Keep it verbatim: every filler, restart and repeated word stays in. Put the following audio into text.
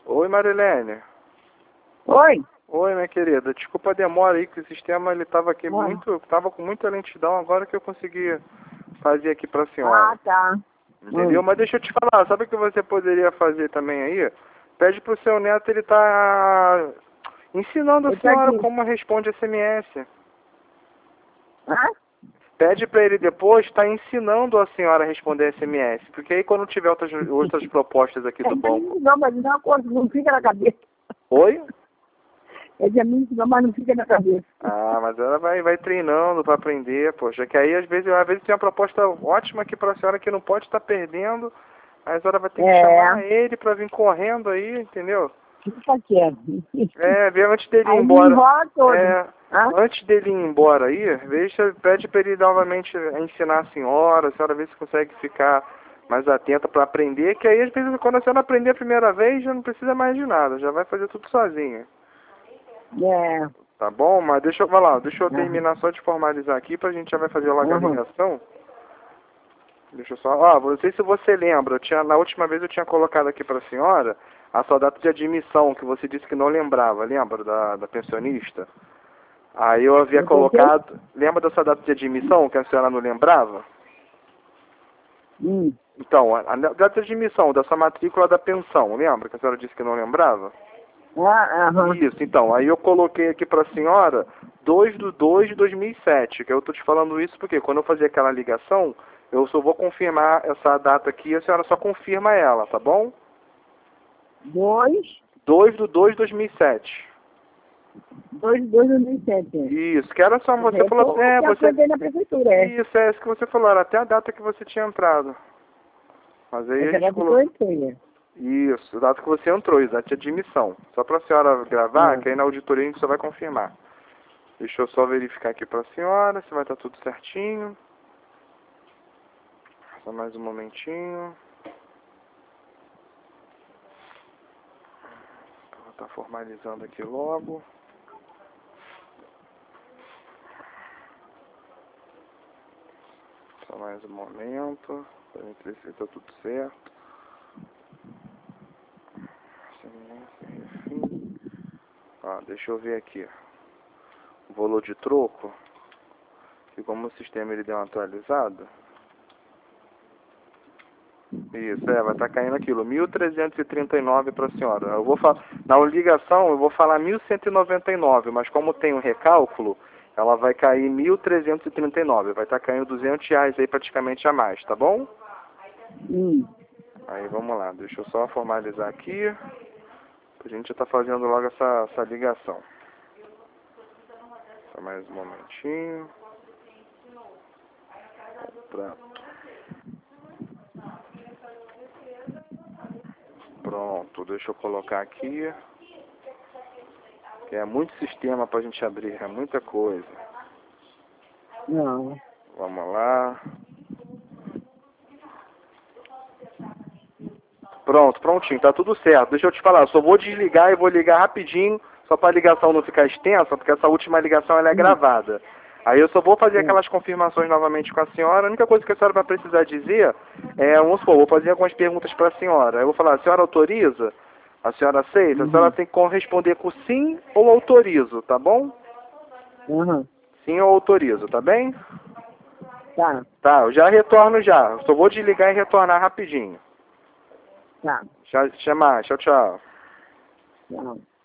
Oi, Marilene. Oi. Oi, minha querida. Desculpa a demora aí, que o sistema ele tava aqui Oi. muito, tava com muita lentidão, agora que eu consegui fazer aqui pra senhora. Ah, tá. Entendeu? Oi. Mas deixa eu te falar, sabe o que você poderia fazer também aí? Pede pro seu neto, ele tá ensinando a Eu tô senhora aqui. como responde S M S. Hã? Pede pra ele depois estar ensinando a senhora a responder S M S, porque aí quando tiver outras, outras propostas aqui do banco... Não, mas não, não fica na cabeça. Oi? É de mim, mas não fica na cabeça. Ah, mas ela vai, vai treinando para aprender, poxa, que aí às vezes, às vezes tem uma proposta ótima aqui para a senhora que não pode estar perdendo, aí a senhora vai ter que É. chamar ele para vir correndo aí, entendeu? Fica quieto. É, vê antes dele ir Aí me embora. enrola todo. É, Hã? antes dele ir embora aí, veja, pede para ele novamente ensinar a senhora, a senhora vê se consegue ficar mais atenta para aprender, que aí às vezes quando a senhora aprender a primeira vez já não precisa mais de nada, já vai fazer tudo sozinha. É. Tá bom? Mas deixa eu, vai lá, deixa eu Uhum. terminar só de formalizar aqui pra gente já vai fazer logo a Uhum. ligação. Deixa eu só... Ah, não sei se você lembra, eu tinha, na última vez eu tinha colocado aqui pra senhora a sua data de admissão, que você disse que não lembrava, lembra da, da pensionista? Aí eu havia Eu coloquei? colocado... Lembra da sua data de admissão, que a senhora não lembrava? Hum. Então, a, a data de admissão da sua matrícula da pensão, lembra que a senhora disse que não lembrava? Ah, aham. Isso, então, aí eu coloquei aqui pra senhora dois de dois de dois mil e sete, que eu tô te falando isso porque quando eu fazer aquela ligação, eu só vou confirmar essa data aqui, a senhora só confirma ela, tá bom? Dois. dois de dois de dois mil e sete. Dois, dois, dois mil e sete. Isso, que era só, você falou assim, é, Eu você... aprender na prefeitura, é. Isso, é isso que você falou, era até a data que você tinha entrado. Mas aí a Essa gente data que eu colocou... entrei. Isso, a data que você entrou, data de admissão. Só pra senhora gravar, Ah. que aí na auditoria a gente só vai confirmar. Deixa eu só verificar aqui pra senhora se vai estar tudo certinho. Só mais um momentinho. Vou estar formalizando aqui logo. Só mais um momento. Pra gente ver se está tudo certo. Ah, deixa eu ver aqui. O valor de troco. Que como o sistema ele deu uma atualizada. Isso, é, vai estar caindo aquilo, mil trezentos e trinta e nove para a senhora. Eu vou falar, na ligação eu vou falar mil cento e noventa e nove, mas como tem um recálculo, ela vai cair mil trezentos e trinta e nove, vai estar caindo duzentos reais aí praticamente a mais, tá bom? Hum. Aí vamos lá, deixa eu só formalizar aqui, pra gente já tá fazendo logo essa, essa ligação. Só mais um momentinho. Pronto. Pronto, deixa eu colocar aqui. É muito sistema pra gente abrir, é muita coisa. Não. Vamos lá. Pronto, prontinho, tá tudo certo. Deixa eu te falar, eu só vou desligar e vou ligar rapidinho, só pra ligação não ficar extensa, porque essa última ligação ela é Hum. gravada. Aí eu só vou fazer Hum. aquelas confirmações novamente com a senhora. A única coisa que a senhora vai precisar dizer é, vamos supor, vou fazer algumas perguntas para a senhora. Eu vou falar, a senhora autoriza? A senhora aceita? A senhora Uhum. tem que responder com sim ou autorizo, tá bom? Uhum. Sim ou autorizo, tá bem? Tá. Tá, eu já retorno já. Eu só vou desligar e retornar rapidinho. Tá. Já, chamar, tchau, tchau. Tchau.